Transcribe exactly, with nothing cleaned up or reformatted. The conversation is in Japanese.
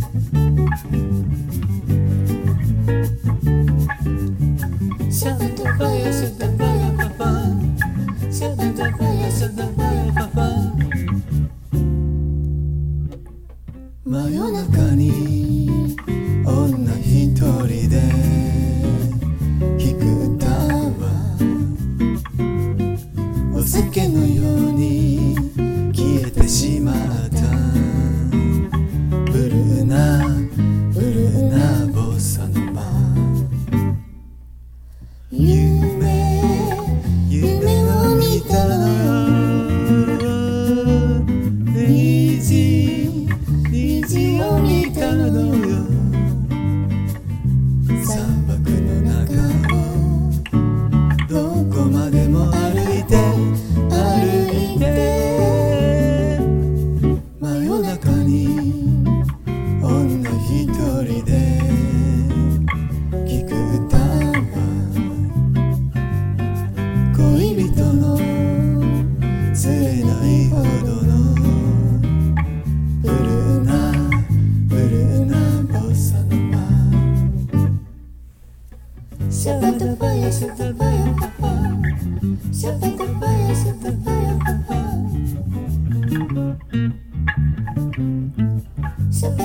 シャバダバヤシャダバヤババシャバダバヤシャダバヤババ真夜中に女一人で弾く歌はお酒のように消えてしまったブルーなブルーなボサノバ夢夢を見たのよ虹虹を見たのよ砂漠の中をどこまでも歩いて歩いて真夜中に女一人で聞く歌は恋人の釣れないほどのブルーなブルーなボサノバシャバダバヤシャダバヤババシャバダバヤシャダバヤババシャバ